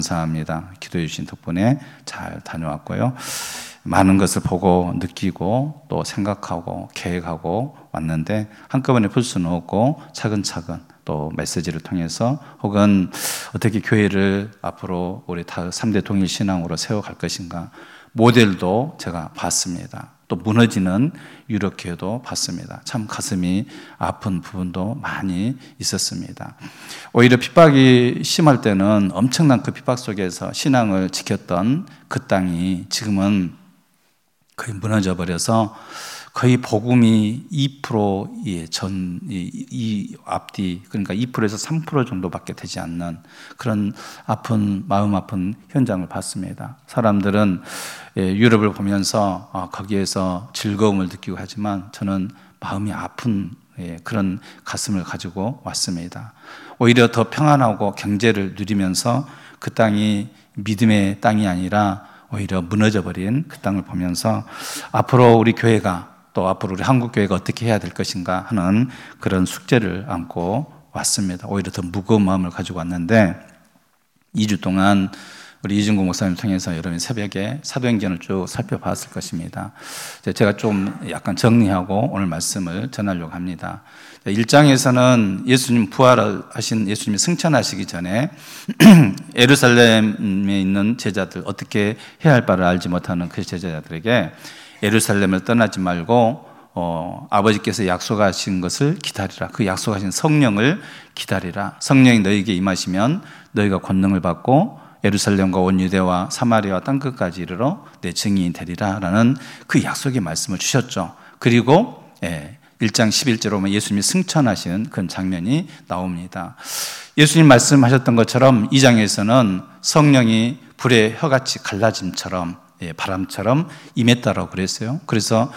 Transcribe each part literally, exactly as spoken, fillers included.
감사합니다. 기도해 주신 덕분에 잘 다녀왔고요. 많은 것을 보고 느끼고 또 생각하고 계획하고 왔는데 한꺼번에 풀 수는 없고 차근차근 또 메시지를 통해서 혹은 어떻게 교회를 앞으로 우리 다 삼 대 동일 신앙으로 세워갈 것인가 모델도 제가 봤습니다. 또 무너지는 유럽교회도 봤습니다. 참 가슴이 아픈 부분도 많이 있었습니다. 오히려 핍박이 심할 때는 엄청난 그 핍박 속에서 신앙을 지켰던 그 땅이 지금은 거의 무너져 버려서 거의 복음이 이 퍼센트의 전, 이, 이 앞뒤, 그러니까 이 퍼센트에서 삼 퍼센트 정도밖에 되지 않는 그런 아픈, 마음 아픈 현장을 봤습니다. 사람들은 유럽을 보면서 거기에서 즐거움을 느끼고 하지만 저는 마음이 아픈 그런 가슴을 가지고 왔습니다. 오히려 더 평안하고 경제를 누리면서 그 땅이 믿음의 땅이 아니라 오히려 무너져버린 그 땅을 보면서 앞으로 우리 교회가 또 앞으로 우리 한국교회가 어떻게 해야 될 것인가 하는 그런 숙제를 안고 왔습니다. 오히려 더 무거운 마음을 가지고 왔는데 이 주 동안 우리 이준국 목사님 통해서 여러분 새벽에 사도행전을 쭉 살펴봤을 것입니다. 제가 좀 약간 정리하고 오늘 말씀을 전하려고 합니다. 일 장에서는 예수님 부활하신 예수님이 승천하시기 전에 예루살렘에 있는 제자들, 어떻게 해야 할 바를 알지 못하는 그 제자들에게 예루살렘을 떠나지 말고 어, 아버지께서 약속하신 것을 기다리라. 그 약속하신 성령을 기다리라. 성령이 너희에게 임하시면 너희가 권능을 받고 예루살렘과 온 유대와 사마리아와 땅끝까지 이르러 내 증인이 되리라 라는 그 약속의 말씀을 주셨죠. 그리고 예, 일 장 십일 절로 보면 예수님이 승천하시는 그런 장면이 나옵니다. 예수님 말씀하셨던 것처럼 이 장에서는 성령이 불의 혀같이 갈라짐처럼 예, 바람처럼 임했다라고 그랬어요. 그래서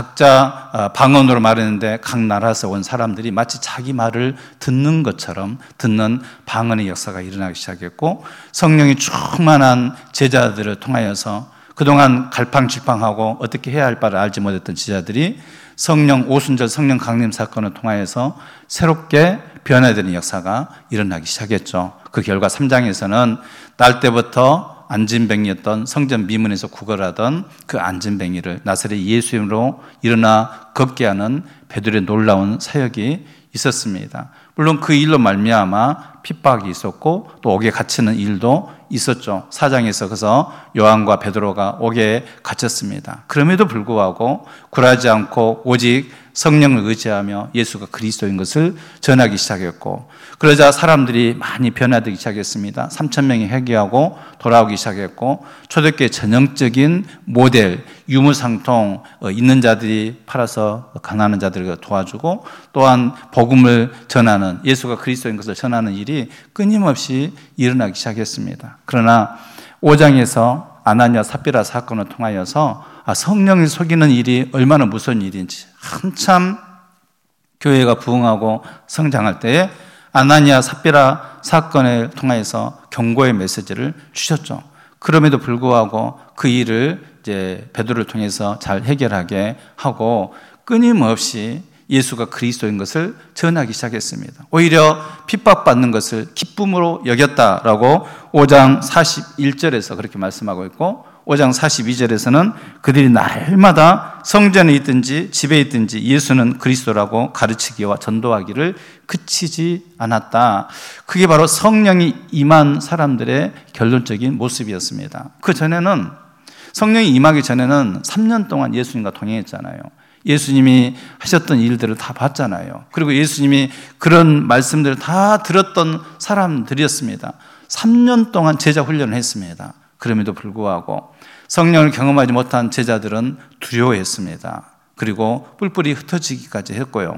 각자 방언으로 말했는데 각 나라에서 온 사람들이 마치 자기 말을 듣는 것처럼 듣는 방언의 역사가 일어나기 시작했고 성령이 충만한 제자들을 통하여서 그동안 갈팡질팡하고 어떻게 해야 할 바를 알지 못했던 제자들이 성령 오순절 성령 강림 사건을 통하여서 새롭게 변화되는 역사가 일어나기 시작했죠. 그 결과 삼 장에서는 날 때부터 안진뱅이였던 성전 미문에서 구걸하던 그 안진뱅이를 나사렛 예수 이름으로 일어나 걷게 하는 베드로의 놀라운 사역이 있었습니다. 물론 그 일로 말미암아 핍박이 있었고 또 옥에 갇히는 일도 있었죠. 사 장에서 그래서 요한과 베드로가 옥에 갇혔습니다. 그럼에도 불구하고 굴하지 않고 오직 성령을 의지하며 예수가 그리스도인 것을 전하기 시작했고 그러자 사람들이 많이 변화되기 시작했습니다. 삼천 명이 회개하고 돌아오기 시작했고 초대교회 전형적인 모델 유무상통 있는 자들이 팔아서 가난한 자들을 도와주고 또한 복음을 전하는 예수가 그리스도인 것을 전하는 일이 끊임없이 일어나기 시작했습니다. 그러나 오 장에서 아나니아 삽비라 사건을 통하여서 성령을 속이는 일이 얼마나 무서운 일인지 한참 교회가 부흥하고 성장할 때에 아나니아 삽비라 사건을 통해서 경고의 메시지를 주셨죠. 그럼에도 불구하고 그 일을 이제 베드로를 통해서 잘 해결하게 하고 끊임없이 예수가 그리스도인 것을 전하기 시작했습니다. 오히려 핍박받는 것을 기쁨으로 여겼다라고 오 장 사십일 절에서 그렇게 말씀하고 있고 오 장 사십이 절에서는 그들이 날마다 성전에 있든지 집에 있든지 예수는 그리스도라고 가르치기와 전도하기를 그치지 않았다. 그게 바로 성령이 임한 사람들의 결론적인 모습이었습니다. 그 전에는 성령이 임하기 전에는 삼 년 동안 예수님과 동행했잖아요. 예수님이 하셨던 일들을 다 봤잖아요. 그리고 예수님이 그런 말씀들을 다 들었던 사람들이었습니다. 삼 년 동안 제자 훈련을 했습니다. 그럼에도 불구하고 성령을 경험하지 못한 제자들은 두려워했습니다. 그리고 뿔뿔이 흩어지기까지 했고요.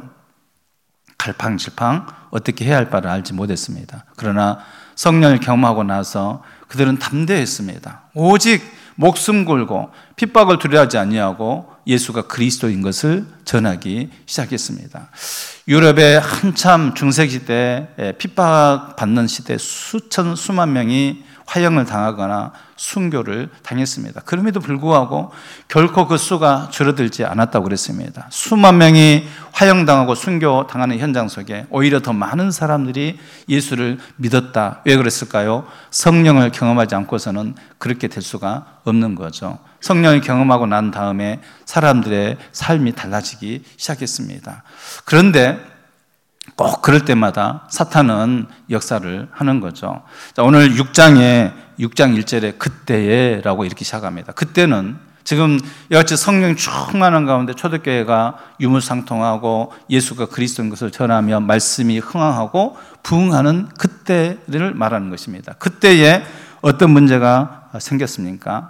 갈팡질팡 어떻게 해야 할 바를 알지 못했습니다. 그러나 성령을 경험하고 나서 그들은 담대했습니다. 오직 목숨 걸고 핍박을 두려워하지 아니하고 예수가 그리스도인 것을 전하기 시작했습니다. 유럽의 한참 중세시대에 핍박받는 시대에 수천 수만 명이 화형을 당하거나 순교를 당했습니다. 그럼에도 불구하고 결코 그 수가 줄어들지 않았다고 그랬습니다. 수만 명이 화형당하고 순교당하는 현장 속에 오히려 더 많은 사람들이 예수를 믿었다. 왜 그랬을까요? 성령을 경험하지 않고서는 그렇게 될 수가 없는 거죠. 성령을 경험하고 난 다음에 사람들의 삶이 달라지기 시작했습니다. 그런데 꼭 그럴 때마다 사탄은 역사를 하는 거죠. 자, 오늘 육 장에 육 장 일 절에 그때에 라고 이렇게 시작합니다. 그때는 지금 이같이 성령이 충만한 가운데 초대교회가 유무상통하고 예수가 그리스도인 것을 전하며 말씀이 흥황하고 부흥하는 그때를 말하는 것입니다. 그때에 어떤 문제가 생겼습니까?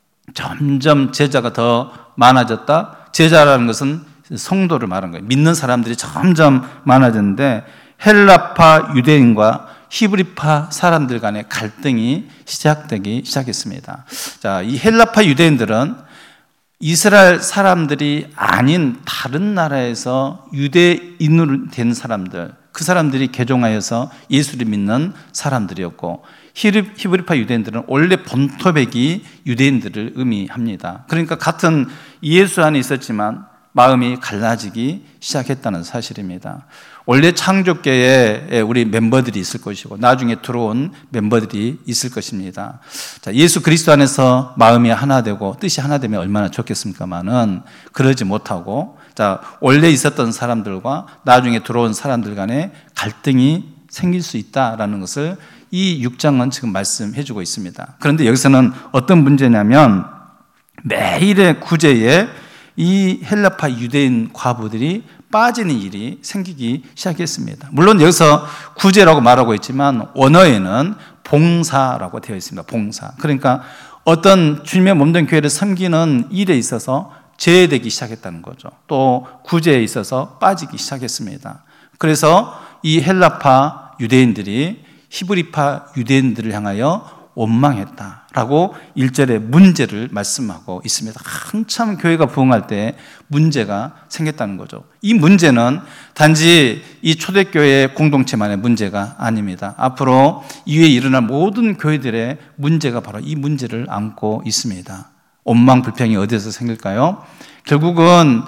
점점 제자가 더 많아졌다. 제자라는 것은 성도를 말하는 거예요. 믿는 사람들이 점점 많아졌는데 헬라파 유대인과 히브리파 사람들 간의 갈등이 시작되기 시작했습니다. 자, 이 헬라파 유대인들은 이스라엘 사람들이 아닌 다른 나라에서 유대인으로 된 사람들, 그 사람들이 개종하여서 예수를 믿는 사람들이었고, 히브리파 유대인들은 원래 본토백이 유대인들을 의미합니다. 그러니까 같은 예수 안에 있었지만 마음이 갈라지기 시작했다는 사실입니다. 원래 창조교회에 우리 멤버들이 있을 것이고 나중에 들어온 멤버들이 있을 것입니다. 자, 예수 그리스도 안에서 마음이 하나 되고 뜻이 하나 되면 얼마나 좋겠습니까만은 그러지 못하고, 자, 원래 있었던 사람들과 나중에 들어온 사람들 간에 갈등이 생길 수 있다라는 것을 이 육 장은 지금 말씀해 주고 있습니다. 그런데 여기서는 어떤 문제냐면 매일의 구제에 이 헬라파 유대인 과부들이 빠지는 일이 생기기 시작했습니다. 물론 여기서 구제라고 말하고 있지만 원어에는 봉사라고 되어 있습니다. 봉사. 그러니까 어떤 주님의 몸된 교회를 섬기는 일에 있어서 제외되기 시작했다는 거죠. 또 구제에 있어서 빠지기 시작했습니다. 그래서 이 헬라파 유대인들이 히브리파 유대인들을 향하여 원망했다라고 일 절에 문제를 말씀하고 있습니다. 한참 교회가 부흥할 때 문제가 생겼다는 거죠. 이 문제는 단지 이 초대교회 공동체만의 문제가 아닙니다. 앞으로 이후에 일어날 모든 교회들의 문제가 바로 이 문제를 안고 있습니다. 원망 불평이 어디서 생길까요? 결국은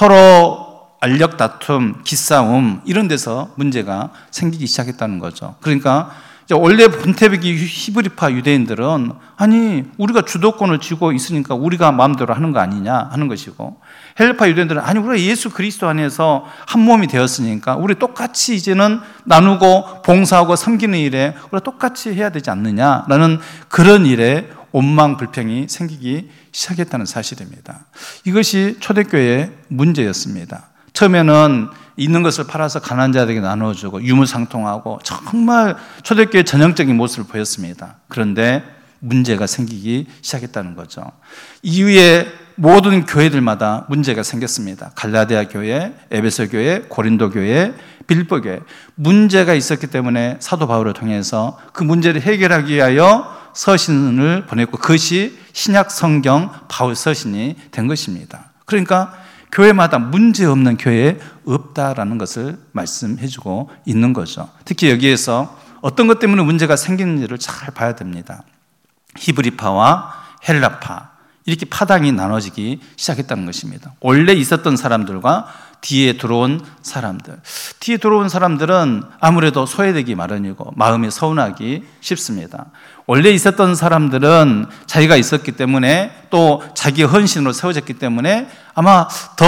서로 알력 다툼, 기싸움 이런 데서 문제가 생기기 시작했다는 거죠. 그러니까 원래 본태백이 히브리파 유대인들은 아니 우리가 주도권을 쥐고 있으니까 우리가 마음대로 하는 거 아니냐 하는 것이고, 헬라파 유대인들은 아니 우리가 예수 그리스도 안에서 한 몸이 되었으니까 우리 똑같이 이제는 나누고 봉사하고 섬기는 일에 우리가 똑같이 해야 되지 않느냐라는 그런 일에 원망 불평이 생기기 시작했다는 사실입니다. 이것이 초대교회의 문제였습니다. 처음에는 있는 것을 팔아서 가난한 자들에게 나눠주고 유무상통하고 정말 초대교회의 전형적인 모습을 보였습니다. 그런데 문제가 생기기 시작했다는 거죠. 이후에 모든 교회들마다 문제가 생겼습니다. 갈라디아 교회, 에베소 교회, 고린도 교회, 빌립보 교회. 문제가 있었기 때문에 사도 바울을 통해서 그 문제를 해결하기 위하여 서신을 보냈고 그것이 신약 성경 바울 서신이 된 것입니다. 그러니까 교회마다 문제없는 교회 없다라는 것을 말씀해주고 있는 거죠. 특히 여기에서 어떤 것 때문에 문제가 생기는지를 잘 봐야 됩니다. 히브리파와 헬라파 이렇게 파당이 나눠지기 시작했다는 것입니다. 원래 있었던 사람들과 뒤에 들어온 사람들. 뒤에 들어온 사람들은 아무래도 소외되기 마련이고 마음이 서운하기 쉽습니다. 원래 있었던 사람들은 자기가 있었기 때문에 또 자기의 헌신으로 세워졌기 때문에 아마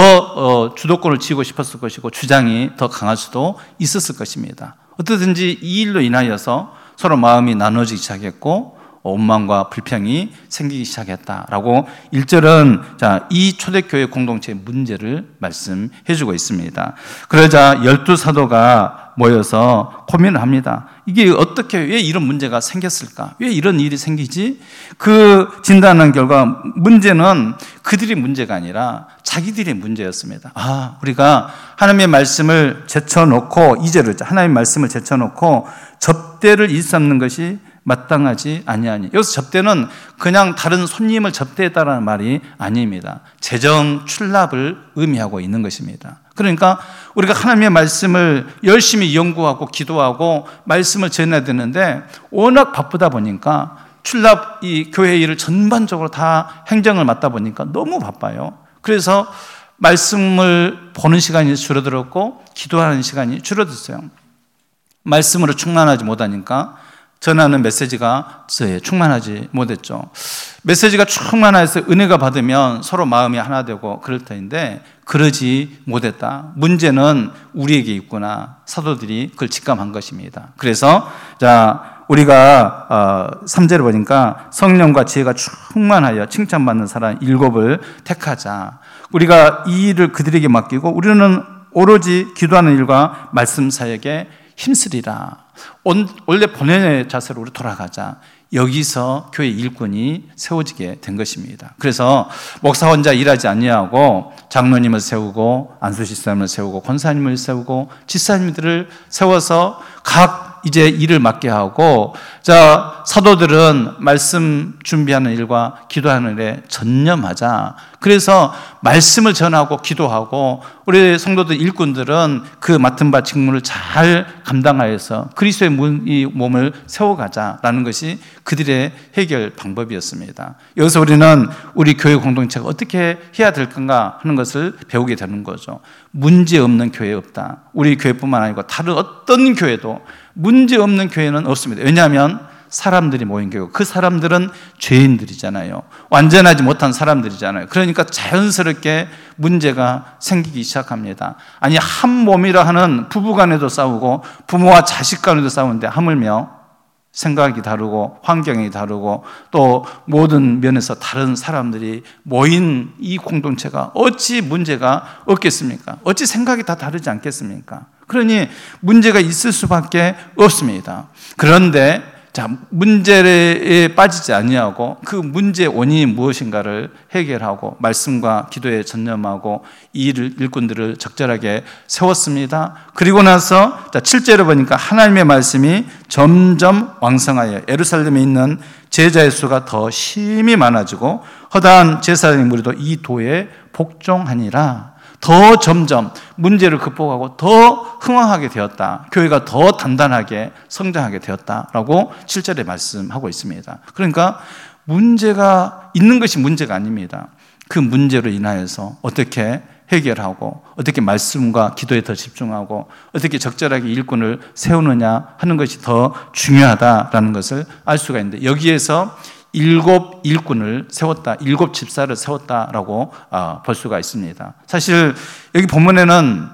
더 주도권을 쥐고 싶었을 것이고 주장이 더 강할 수도 있었을 것입니다. 어떻든지 이 일로 인하여서 서로 마음이 나눠지기 시작했고 원망과 불평이 생기기 시작했다라고 일 절은 자, 이 초대교회 공동체의 문제를 말씀해주고 있습니다. 그러자 열두 사도가 모여서 고민을 합니다. 이게 어떻게, 왜 이런 문제가 생겼을까? 왜 이런 일이 생기지? 그 진단한 결과 문제는 그들의 문제가 아니라 자기들의 문제였습니다. 아, 우리가 하나님의 말씀을 제쳐놓고, 이 절을 하나님의 말씀을 제쳐놓고 접대를 일삼는 것이 마땅하지 아니하니. 여기서 접대는 그냥 다른 손님을 접대했다라는 말이 아닙니다. 재정 출납을 의미하고 있는 것입니다. 그러니까 우리가 하나님의 말씀을 열심히 연구하고 기도하고 말씀을 전해야 되는데 워낙 바쁘다 보니까 출납 이 교회 일을 전반적으로 다 행정을 맡다 보니까 너무 바빠요. 그래서 말씀을 보는 시간이 줄어들었고 기도하는 시간이 줄어들었어요. 말씀으로 충만하지 못하니까 전하는 메시지가 저에 충만하지 못했죠. 메시지가 충만해서 은혜가 받으면 서로 마음이 하나 되고 그럴 텐데 그러지 못했다. 문제는 우리에게 있구나. 사도들이 그걸 직감한 것입니다. 그래서 자 우리가 삼 절에 보니까 성령과 지혜가 충만하여 칭찬받는 사람 일곱을 택하자. 우리가 이 일을 그들에게 맡기고 우리는 오로지 기도하는 일과 말씀 사역에 힘쓰리라. 원래 본연의 자세로 우리 돌아가자. 여기서 교회 일꾼이 세워지게 된 것입니다. 그래서 목사 혼자 일하지 아니하고 장로님을 세우고 안수집사님을 세우고 권사님을 세우고 집사님들을 세워서 각 이제 일을 맡게 하고, 자 사도들은 말씀 준비하는 일과 기도하는 일에 전념하자. 그래서 말씀을 전하고 기도하고 우리 성도들 일꾼들은 그 맡은 바 직무를 잘 감당하여서 그리스도의 몸을 세워가자라는 것이 그들의 해결 방법이었습니다. 여기서 우리는 우리 교회 공동체가 어떻게 해야 될 건가 하는 것을 배우게 되는 거죠. 문제 없는 교회 없다. 우리 교회뿐만 아니고 다른 어떤 교회도 문제 없는 교회는 없습니다. 왜냐하면 사람들이 모인 교회고 그 사람들은 죄인들이잖아요. 완전하지 못한 사람들이잖아요. 그러니까 자연스럽게 문제가 생기기 시작합니다. 아니 한 몸이라 하는 부부 간에도 싸우고 부모와 자식 간에도 싸우는데 하물며 생각이 다르고 환경이 다르고 또 모든 면에서 다른 사람들이 모인 이 공동체가 어찌 문제가 없겠습니까? 어찌 생각이 다 다르지 않겠습니까? 그러니 문제가 있을 수밖에 없습니다. 그런데 자, 문제에 빠지지 아니하고 그 문제의 원인이 무엇인가를 해결하고 말씀과 기도에 전념하고 이 일을, 일꾼들을 적절하게 세웠습니다. 그리고 나서 자, 칠 절에 보니까 하나님의 말씀이 점점 왕성하여 예루살렘에 있는 제자의 수가 더 심히 많아지고 허다한 제사장의 무리도 이 도에 복종하니라. 더 점점 문제를 극복하고 더 흥황하게 되었다. 교회가 더 단단하게 성장하게 되었다라고 칠 절에 말씀하고 있습니다. 그러니까 문제가 있는 것이 문제가 아닙니다. 그 문제로 인하여서 어떻게 해결하고 어떻게 말씀과 기도에 더 집중하고 어떻게 적절하게 일꾼을 세우느냐 하는 것이 더 중요하다라는 것을 알 수가 있는데, 여기에서 일곱 일꾼을 세웠다, 일곱 집사를 세웠다라고 볼 수가 있습니다. 사실 여기 본문에는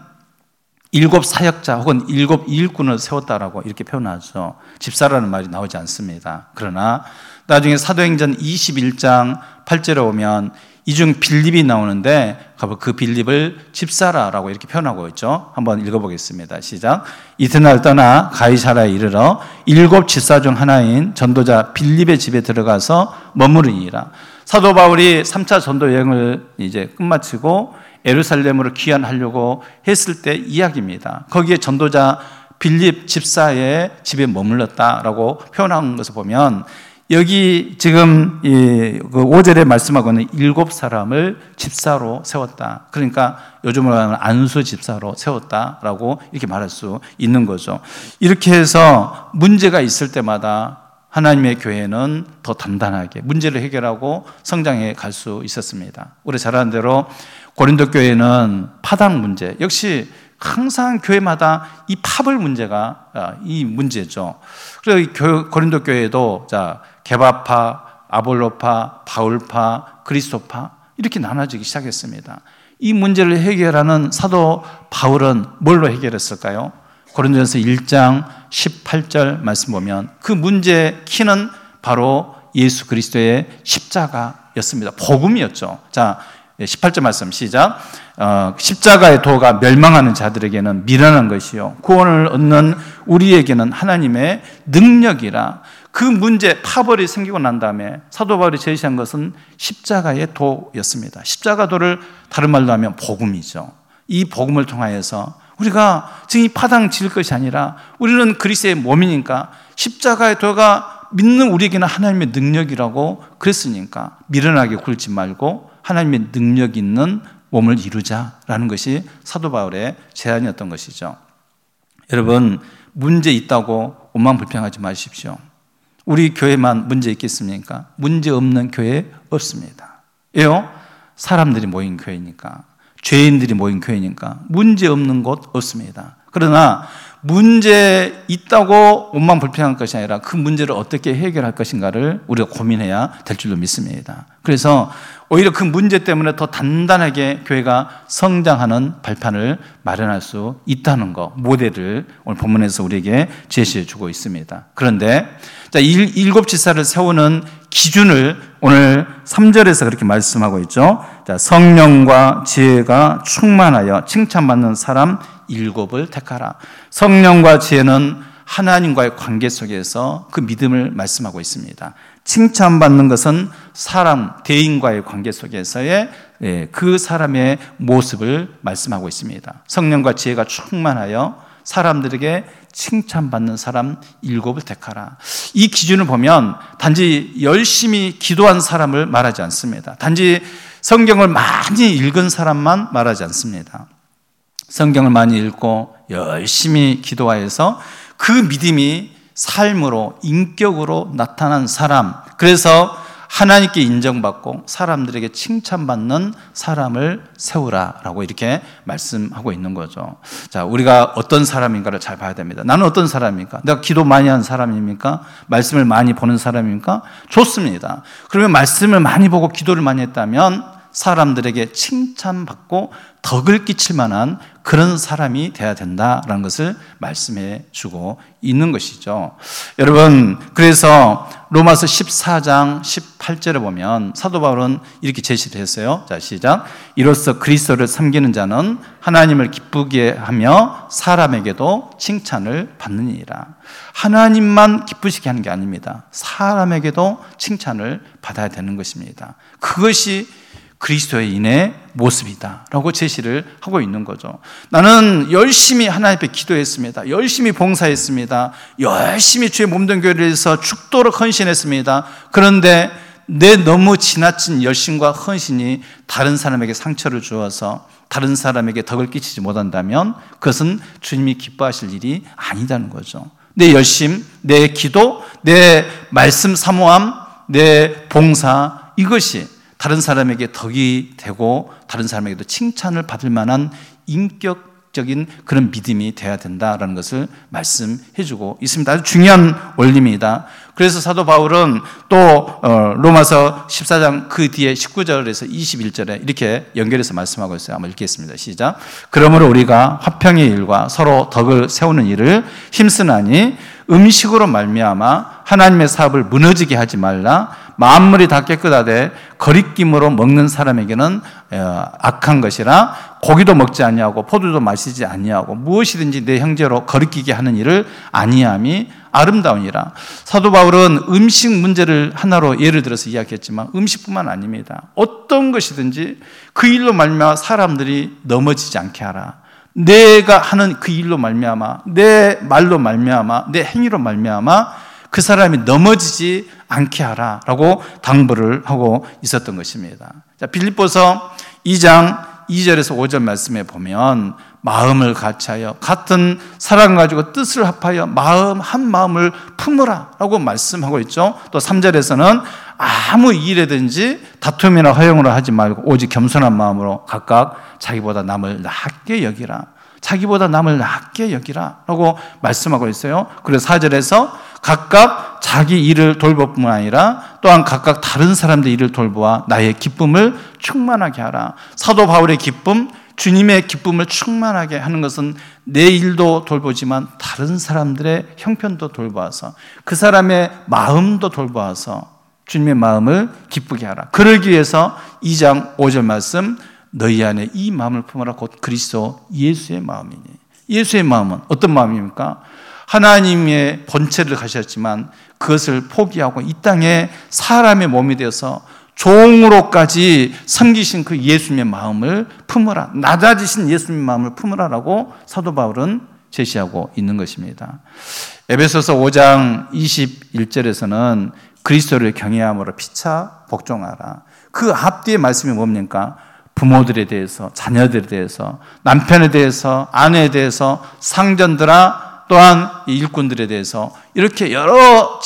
일곱 사역자 혹은 일곱 일꾼을 세웠다라고 이렇게 표현하죠. 집사라는 말이 나오지 않습니다. 그러나 나중에 사도행전 이십일 장 팔 절에 오면 이 중 빌립이 나오는데 그 빌립을 집사라라고 이렇게 표현하고 있죠. 한번 읽어보겠습니다. 시작. 이튿날 떠나 가이사라에 이르러 일곱 집사 중 하나인 전도자 빌립의 집에 들어가서 머무르니라. 사도 바울이 삼 차 전도 여행을 이제 끝마치고 예루살렘으로 귀환하려고 했을 때 이야기입니다. 거기에 전도자 빌립 집사의 집에 머물렀다라고 표현한 것을 보면 여기 지금 이 오 절에 말씀하고는 일곱 사람을 집사로 세웠다. 그러니까 요즘으로 하면 안수 집사로 세웠다라고 이렇게 말할 수 있는 거죠. 이렇게 해서 문제가 있을 때마다 하나님의 교회는 더 단단하게 문제를 해결하고 성장해 갈 수 있었습니다. 우리 잘 아는 대로 고린도 교회는 파당 문제, 역시 항상 교회마다 이 파벌 문제가 이 문제죠. 그래서 고린도 교회도 자 게바파, 아볼로파, 바울파, 그리스도파 이렇게 나눠지기 시작했습니다. 이 문제를 해결하는 사도 바울은 뭘로 해결했을까요? 고린도전서 일 장 십팔 절 말씀 보면 그 문제의 키는 바로 예수 그리스도의 십자가였습니다. 복음이었죠. 자, 십팔 절 말씀 시작. 어, 십자가의 도가 멸망하는 자들에게는 미련한 것이요 구원을 얻는 우리에게는 하나님의 능력이라. 그 문제 파벌이 생기고 난 다음에 사도 바울이 제시한 것은 십자가의 도였습니다. 십자가 도를 다른 말로 하면 복음이죠. 이 복음을 통하여서 우리가 지금 이 파당 지을 것이 아니라 우리는 그리스도의 몸이니까 십자가의 도가 믿는 우리에게는 하나님의 능력이라고 그랬으니까 미련하게 굴지 말고 하나님의 능력 있는 몸을 이루자라는 것이 사도 바울의 제안이었던 것이죠. 여러분, 문제 있다고 원망불평하지 마십시오. 우리 교회만 문제 있겠습니까? 문제 없는 교회 없습니다. 왜요? 사람들이 모인 교회니까, 죄인들이 모인 교회니까 문제 없는 곳 없습니다. 그러나 문제 있다고 원망불평할 것이 아니라 그 문제를 어떻게 해결할 것인가를 우리가 고민해야 될 줄로 믿습니다. 그래서 오히려 그 문제 때문에 더 단단하게 교회가 성장하는 발판을 마련할 수 있다는 것, 모델을 오늘 본문에서 우리에게 제시해 주고 있습니다. 그런데 자, 일, 일곱 지사를 세우는 기준을 오늘 삼 절에서 그렇게 말씀하고 있죠. 자, 성령과 지혜가 충만하여 칭찬받는 사람 일곱을 택하라. 성령과 지혜는 하나님과의 관계 속에서 그 믿음을 말씀하고 있습니다. 칭찬받는 것은 사람, 대인과의 관계 속에서의 그 사람의 모습을 말씀하고 있습니다. 성령과 지혜가 충만하여 사람들에게 칭찬받는 사람 일곱을 택하라. 이 기준을 보면 단지 열심히 기도한 사람을 말하지 않습니다. 단지 성경을 많이 읽은 사람만 말하지 않습니다. 성경을 많이 읽고 열심히 기도하여서 그 믿음이 삶으로, 인격으로 나타난 사람, 그래서 하나님께 인정받고 사람들에게 칭찬받는 사람을 세우라라고 이렇게 말씀하고 있는 거죠. 자, 우리가 어떤 사람인가를 잘 봐야 됩니다. 나는 어떤 사람입니까? 내가 기도 많이 하는 사람입니까? 말씀을 많이 보는 사람입니까? 좋습니다. 그러면 말씀을 많이 보고 기도를 많이 했다면 사람들에게 칭찬받고 덕을 끼칠 만한 그런 사람이 돼야 된다라는 것을 말씀해 주고 있는 것이죠. 여러분, 그래서 로마서 십사 장 십팔 절에 보면 사도 바울은 이렇게 제시를 했어요. 자, 시작. 이로써 그리스도를 섬기는 자는 하나님을 기쁘게 하며 사람에게도 칭찬을 받느니라. 하나님만 기쁘시게 하는 게 아닙니다. 사람에게도 칭찬을 받아야 되는 것입니다. 그것이 그리스도인의 모습이다라고 제시를 하고 있는 거죠. 나는 열심히 하나님 앞에 기도했습니다. 열심히 봉사했습니다. 열심히 주의 몸된 교회를 위해서 죽도록 헌신했습니다. 그런데 내 너무 지나친 열심과 헌신이 다른 사람에게 상처를 주어서 다른 사람에게 덕을 끼치지 못한다면 그것은 주님이 기뻐하실 일이 아니다는 거죠. 내 열심, 내 기도, 내 말씀 사모함, 내 봉사, 이것이 다른 사람에게 덕이 되고 다른 사람에게도 칭찬을 받을 만한 인격적인 그런 믿음이 돼야 된다라는 것을 말씀해 주고 있습니다. 아주 중요한 원리입니다. 그래서 사도 바울은 또 로마서 십사 장 그 뒤에 십구 절에서 이십일 절에 이렇게 연결해서 말씀하고 있어요. 한번 읽겠습니다. 시작. 그러므로 우리가 화평의 일과 서로 덕을 세우는 일을 힘쓰나니 음식으로 말미암아 하나님의 사업을 무너지게 하지 말라. 만물이 다 깨끗하되 거리낌으로 먹는 사람에게는 악한 것이라. 고기도 먹지 아니하고 포도도 마시지 아니하고 무엇이든지 내 형제로 거리끼게 하는 일을 아니함이 아름다우니라. 사도 바울은 음식 문제를 하나로 예를 들어서 이야기했지만 음식뿐만 아닙니다. 어떤 것이든지 그 일로 말미암아 사람들이 넘어지지 않게 하라. 내가 하는 그 일로 말미암아, 내 말로 말미암아, 내 행위로 말미암아 그 사람이 넘어지지 않게 하라라고 당부를 하고 있었던 것입니다. 자, 빌립보서 이 장 이 절에서 오 절 말씀에 보면 마음을 같이하여 같은 사랑 가지고 뜻을 합하여 마음 한 마음을 품으라라고 말씀하고 있죠. 또 삼 절에서는 아무 일에든지 다툼이나 허용으로 하지 말고 오직 겸손한 마음으로 각각 자기보다 남을 낮게 여기라. 자기보다 남을 낮게 여기라 라고 말씀하고 있어요. 그래서 사 절에서 각각 자기 일을 돌볼 뿐만 아니라 또한 각각 다른 사람들의 일을 돌보아 나의 기쁨을 충만하게 하라. 사도 바울의 기쁨, 주님의 기쁨을 충만하게 하는 것은 내 일도 돌보지만 다른 사람들의 형편도 돌보아서 그 사람의 마음도 돌보아서 주님의 마음을 기쁘게 하라. 그러기 위해서 이 장 오 절 말씀, 너희 안에 이 마음을 품어라. 곧 그리스도 예수의 마음이니. 예수의 마음은 어떤 마음입니까? 하나님의 본체를 가셨지만 그것을 포기하고 이 땅에 사람의 몸이 되어서 종으로까지 섬기신 그 예수님의 마음을 품으라. 낮아지신 예수님의 마음을 품으라라고 사도 바울은 제시하고 있는 것입니다. 에베소서 오 장 이십일 절에서는 그리스도를 경외함으로 피차 복종하라. 그 앞뒤의 말씀이 뭡니까? 부모들에 대해서, 자녀들에 대해서, 남편에 대해서, 아내에 대해서, 상전들아 또한 일꾼들에 대해서 이렇게 여러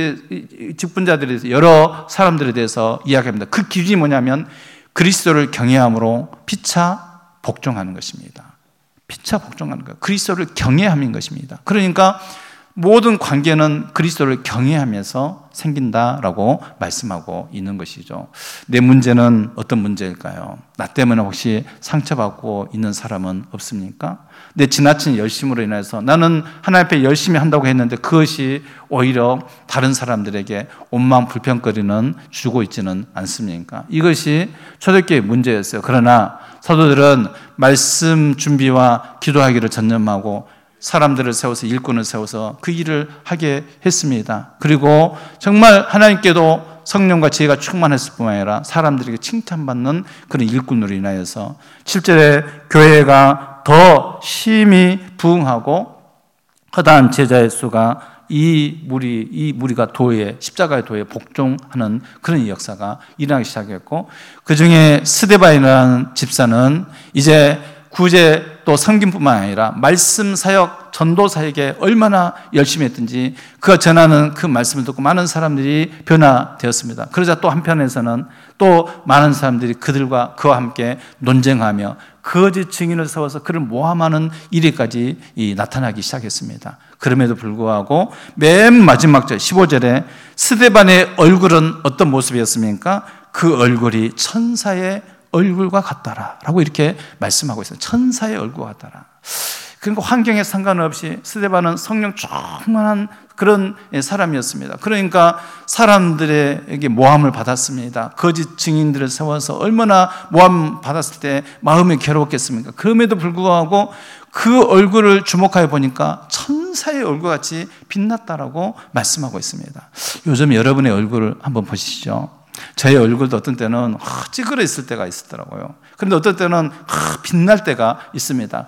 직분자들에 대해서, 여러 사람들에 대해서 이야기합니다. 그 기준이 뭐냐면 그리스도를 경외함으로 피차 복종하는 것입니다. 피차 복종하는 것, 그리스도를 경외함인 것입니다. 그러니까 모든 관계는 그리스도를 경외하면서 생긴다라고 말씀하고 있는 것이죠. 내 문제는 어떤 문제일까요? 나 때문에 혹시 상처받고 있는 사람은 없습니까? 내 지나친 열심으로 인해서 나는 하나님 앞에 열심히 한다고 했는데 그것이 오히려 다른 사람들에게 원망 불평거리는 주고 있지는 않습니까? 이것이 초대교회의 문제였어요. 그러나 사도들은 말씀 준비와 기도하기를 전념하고 사람들을 세워서, 일꾼을 세워서 그 일을 하게 했습니다. 그리고 정말 하나님께도 성령과 지혜가 충만했을 뿐만 아니라 사람들에게 칭찬받는 그런 일꾼으로 인하여서 칠 절에 교회가 더 심히 부흥하고 허다한 제자의 수가 이 무리, 이 무리가 도에, 십자가의 도에 복종하는 그런 역사가 일어나기 시작했고, 그 중에 스데반이라는 집사는 이제 구제 또 섬김뿐만 아니라 말씀 사역, 전도 사역에 얼마나 열심히 했든지 그가 전하는 그 말씀을 듣고 많은 사람들이 변화되었습니다. 그러자 또 한편에서는 또 많은 사람들이 그들과 그와 함께 논쟁하며 거짓 증인을 세워서 그를 모함하는 일에까지 나타나기 시작했습니다. 그럼에도 불구하고 맨 마지막 절 십오 절에 스데반의 얼굴은 어떤 모습이었습니까? 그 얼굴이 천사의 얼굴과 같더라 라고 이렇게 말씀하고 있어요. 천사의 얼굴과 같더라. 그러니까 환경에 상관없이 스데반은 성령 충만한 그런 사람이었습니다. 그러니까 사람들에게 모함을 받았습니다. 거짓 증인들을 세워서 얼마나 모함 받았을 때 마음이 괴로웠겠습니까? 그럼에도 불구하고 그 얼굴을 주목하여 보니까 천사의 얼굴같이 빛났다라고 말씀하고 있습니다. 요즘 여러분의 얼굴을 한번 보시죠. 저의 얼굴도 어떤 때는 찌그러 있을 때가 있었더라고요. 그런데 어떤 때는 빛날 때가 있습니다.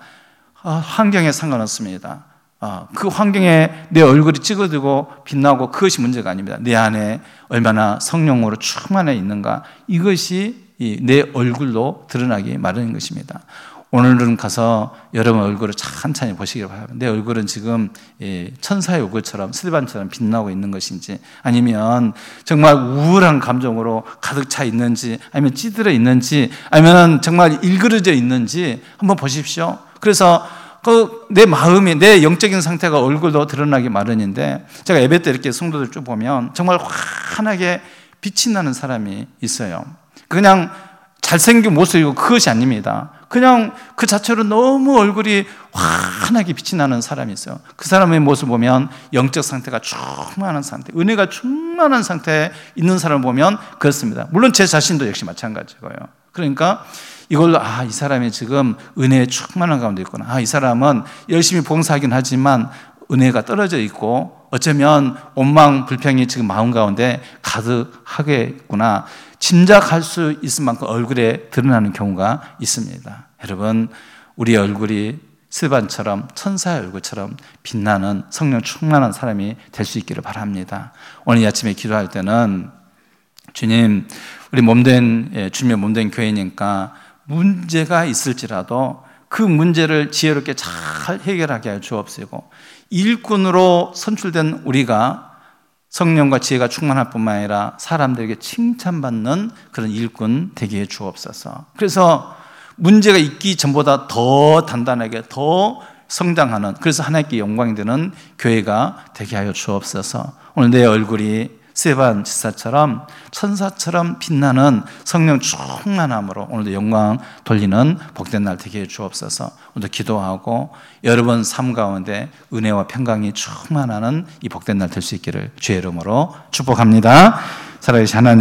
환경에 상관없습니다. 그 환경에 내 얼굴이 찌그러지고 빛나고 그것이 문제가 아닙니다. 내 안에 얼마나 성령으로 충만해 있는가, 이것이 내 얼굴로 드러나기 마련인 것입니다. 오늘은 가서 여러분 얼굴을 천천히 보시기 바랍니다. 내 얼굴은 지금 천사의 얼굴처럼, 스데반처럼 빛나고 있는 것인지, 아니면 정말 우울한 감정으로 가득 차 있는지, 아니면 찌들어 있는지, 아니면 정말 일그러져 있는지 한번 보십시오. 그래서 그 내 마음이, 내 영적인 상태가 얼굴로 드러나기 마련인데, 제가 예배 때 이렇게 성도들 쭉 보면 정말 환하게 빛이 나는 사람이 있어요. 그냥 잘생긴 모습이고 그것이 아닙니다. 그냥 그 자체로 너무 얼굴이 환하게 빛이 나는 사람이 있어요. 그 사람의 모습 보면 영적 상태가 충만한 상태, 은혜가 충만한 상태에 있는 사람을 보면 그렇습니다. 물론 제 자신도 역시 마찬가지고요. 그러니까 이걸로 아, 이 사람이 지금 은혜에 충만한 가운데 있구나. 아, 이 사람은 열심히 봉사하긴 하지만 은혜가 떨어져 있고 어쩌면 원망, 불평이 지금 마음 가운데 가득하겠구나. 짐작할 수 있을 만큼 얼굴에 드러나는 경우가 있습니다. 여러분, 우리 얼굴이 스데반처럼 천사의 얼굴처럼 빛나는 성령 충만한 사람이 될 수 있기를 바랍니다. 오늘 아침에 기도할 때는 주님, 우리 몸된, 주님의 몸된 교회니까 문제가 있을지라도 그 문제를 지혜롭게 잘 해결하게 하여 주옵시고, 일꾼으로 선출된 우리가 성령과 지혜가 충만할 뿐만 아니라 사람들에게 칭찬받는 그런 일꾼 되게 해 주옵소서. 그래서 문제가 있기 전보다 더 단단하게, 더 성장하는, 그래서 하나님께 영광이 되는 교회가 되게 하여 주옵소서. 오늘 내 얼굴이 스데반 집사처럼 천사처럼 빛나는 성령 충만함으로 오늘도 영광 돌리는 복된 날 되게 해 주옵소서. 오늘도 기도하고 여러분 삶 가운데 은혜와 평강이 충만하는 이 복된 날 될 수 있기를 주의 이름으로 축복합니다. 살아계신 하나님